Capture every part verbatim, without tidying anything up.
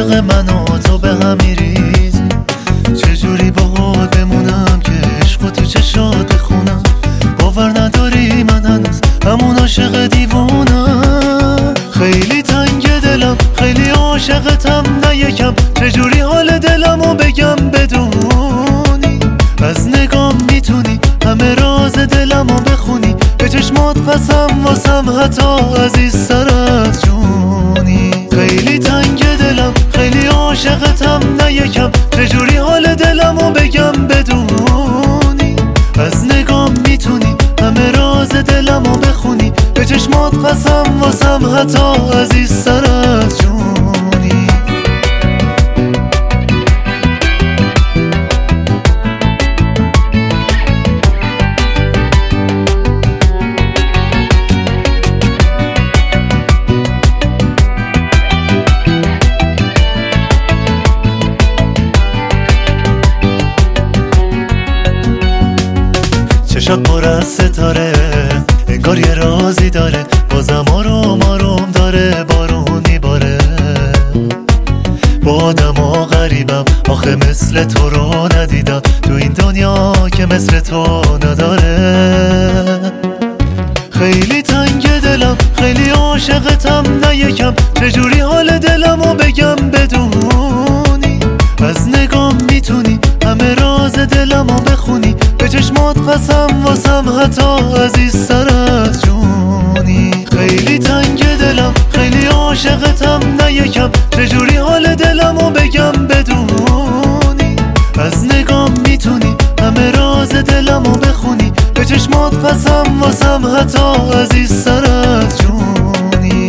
عاشق من و تو به هم میریز. چجوری باهات بمونم که عشق تو چشات بخونم؟ باور نداری من هنوز همون عاشق دیوونم. خیلی تنگ دلم، خیلی عاشقتم نه یکم. چجوری حال دلمو بگم بدونی؟ از نگام میتونی همه راز دلمو بخونی. به چشمات قسم واسم حتی عزیزتر از جونی. خیلی تنگ دلم، خیلی عاشقتم نه یکم. چجوری حال دلمو بگم بدونی؟ از نگام میتونی همه راز دلمو بخونی. به چشمات قسم واسم حتی عزیزتر از جونی. چشات پر از ستاره، انگار یه رازی داره. بازم آروم آروم داره بارون میباره. با آدما غریبم آخه مثل تو رو ندیدم تو این دنیا که مثل تو نداره. خیلی تنگ دلم، خیلی عاشقتم نه یکم. چجوری حال دلمو بگم بدونی؟ از نگام میتونی همه راز دلمو بخونی. به چشمات قسم واسم حتی عزیزتر از جونی. خیلی تنگ دلم، خیلی عاشقتم نه یکم. چجوری حال دلمو بگم بدونی؟ از نگام میتونی همه راز دلمو بخونی. به چشمات قسم واسم حتی عزیزتر از جونی.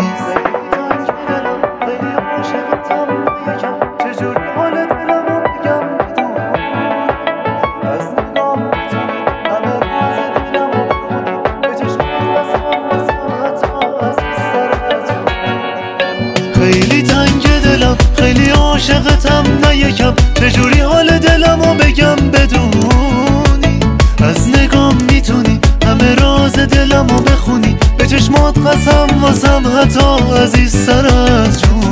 خیلی تنگ دلم، خیلی عاشقتم نه یکم. چجوری حال دلمو بگم بدونی؟ از نگام میتونی همه راز دلمو بخونی. به چشمات قسم واسم حتی عزیزتر از جون.